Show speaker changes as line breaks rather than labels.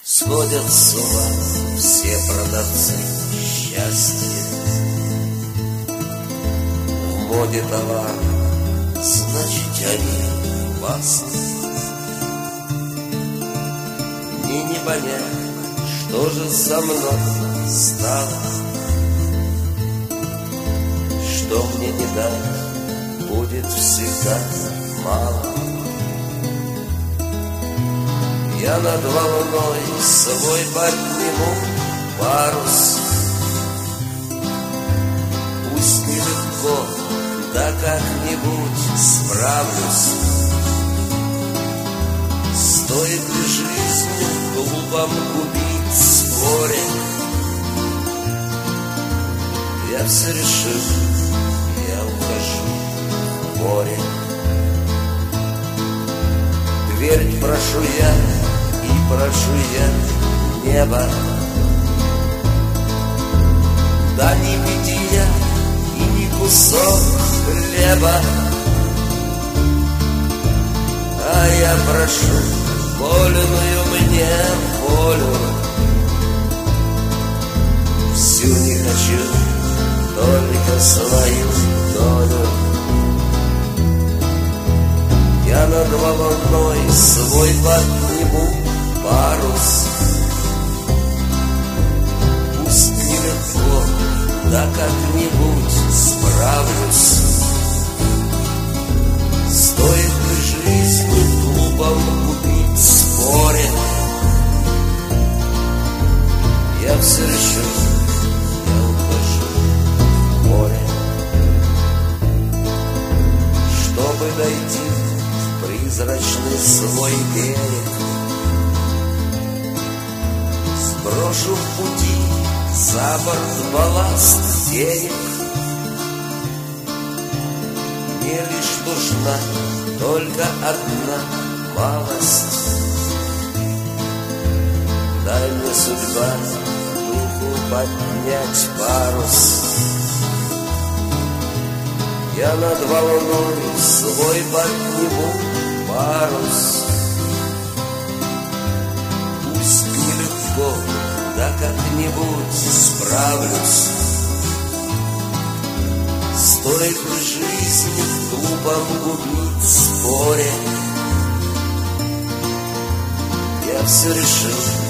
Сходят с ума все продавцы счастья. В моде товар, значит, они опасны. Мне не понять, что же со мной стало, что мне не дать, будет всегда мало. Я над волной свой подниму парус. Пусть нелегко, да как-нибудь справлюсь. Стоит ли жизнь глупо губить споре? Я все решил, я ухожу в море. Дверь прошу я, и прошу я небо. Да не бедия и не кусок хлеба, а я прошу вольную мне волю. Всю не хочу, только свою долю. Я над волной свой подниму парус. Пусть нелегко, да как-нибудь справлюсь. Стоит ли жизнь глупо губить споре? Я все решил, я ухожу в море. Чтобы дойти в призрачный свой берег, сброшу в пути за борт балласт денег. Мне лишь нужна только одна малость. Дай мне, судьба, духу поднять парус. Я над волной свой подниму парус. Пусть нелегко, да как-нибудь справлюсь. Стоит ли жизнь глупо губить споре? Я все решил,